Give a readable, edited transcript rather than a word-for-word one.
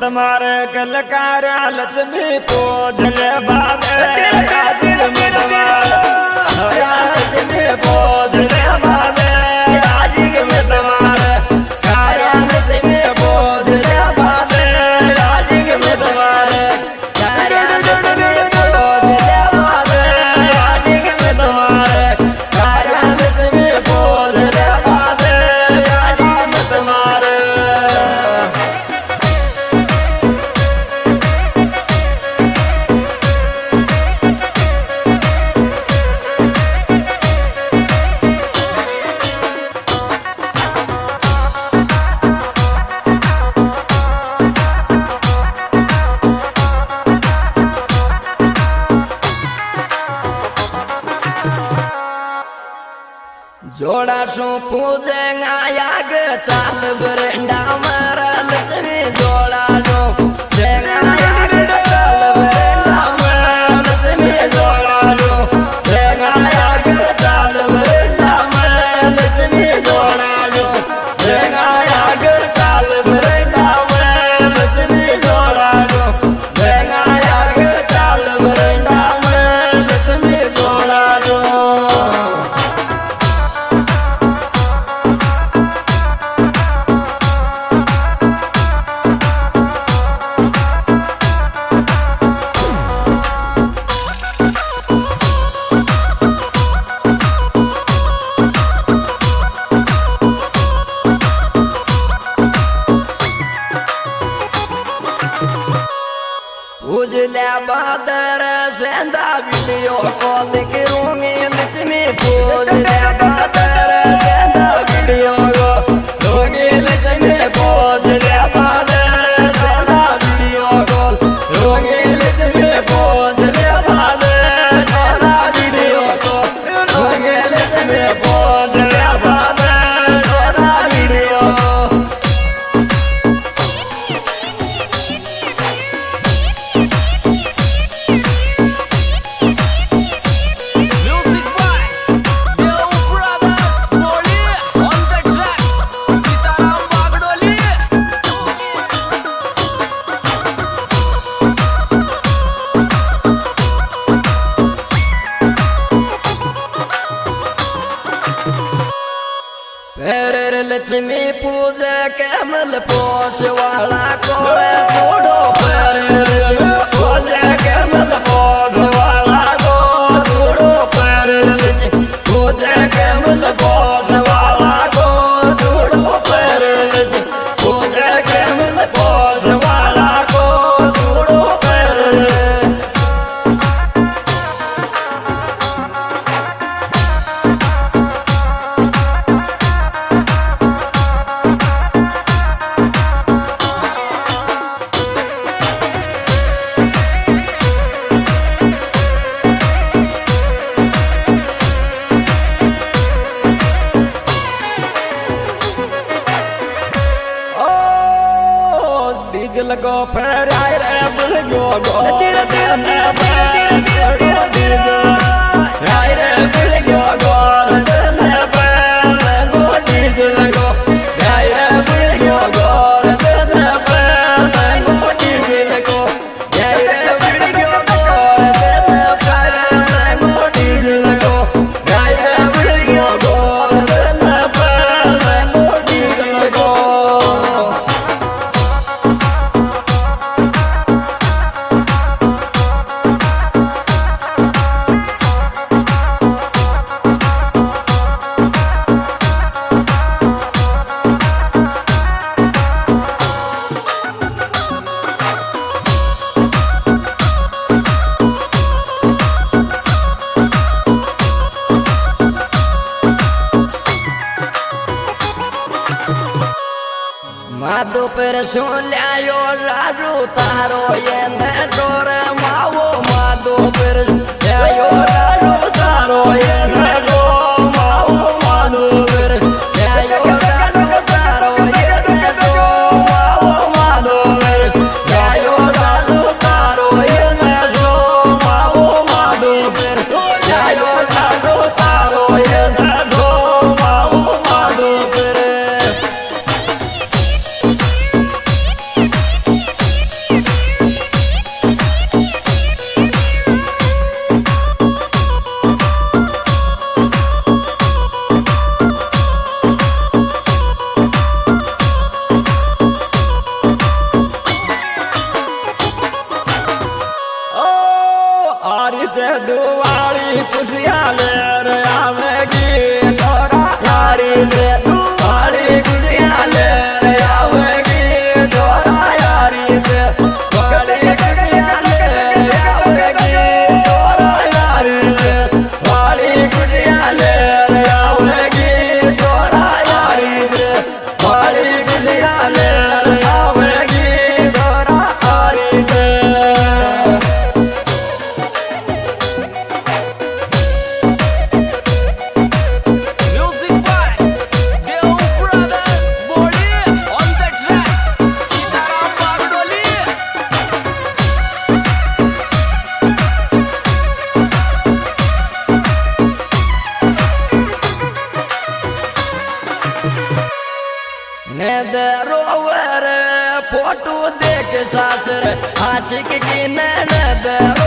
तुम्हारे कलकार लक्ष्मी पूजले बाबे लक्ष्मी पूजले बाबे राजिक में तुम्हारे कार्य लक्ष्मी पूजले बाबे राजिक में तुम्हारे कार्य लक्ष्मी पूजले बाबे राजिक में तुम्हारे कार्य लक्ष्मी पूजले बाबे राजिक में तुम्हारे जोड़ा शो पूजे आग चाल बरेंडा मारा लक्ष्मी जोड़ा शो आग चाल बरेंडा मारा लक्ष्मी जोड़ा शो आग चाल बरेंडा मारा लक्ष्मी जोड़ा शो आग चाल बरेंडा मारा लक्ष्मी जोड़ा शो आग चाल बरेंडा मारा लक्ष्मी जोड़ा शो उजल्या बादर सेंदा वीडियो कॉल करूंगी लक्ष्मी पूजल्या बादर सेंदा वीडियो करूंगी लक्ष्मी पूजल्या बादर सेंदा वीडियो कॉल करूंगी लक्ष्मी पूजल्या बादर सेंदा वीडियो कॉल करूंगी लक्ष्मी पूजल्या बादर सेंदा वीडियो लक्ष्मी पूजा कमल पोष वाला कोड़े छोड़ो पर लक्ष्मी पूजा कमल पोष वाला को छोड़ो पर लक्ष्मी पूजा कमल पोष वाला को छोड़ो पर लक्ष्मी पूजा कमल पोष वाला को छोड़ो पर डीजल को फराय रे बुल गो गो तेरा तेरा तेरा तेरा तेरा तेरा तेरा राय रे बुल गो गो तेरा तेरा गो डीजल को राय रे बुल गो गो तेरा तेरा गो डीजल को राय रे बुल गो गो तेरा तेरा गो डीजल को राय रे बुल गो गो तेरा तेरा गो डीजल को माधो पर सोल्यायो राजू तारो ये नोर मावो माधो पर सोल्यायो राजू तारो ये नोर मावो माधो पर सोल्यायो राजू तारो ये नोर मावो माधो पर सोल्यायो राजू तारो ये नोर मावो माधो पर सोल्यायो राजू तारो ये नोर मावो माधो पर से दुआरी खुशियाँ ले रे आवेगी छोरा यारी से दुआरी खुशियाँ ले रे आवेगी छोरा यारी से बड़ी खुशियाँ ले रे आवेगी छोरा यारी से बड़ी खुशियाँ ले रे आवेगी छोरा यारी से बड़ी खुशियाँ ले रे आवेगी छोरा यारी से। रोवर फोटो देख सासर आशिक की नैन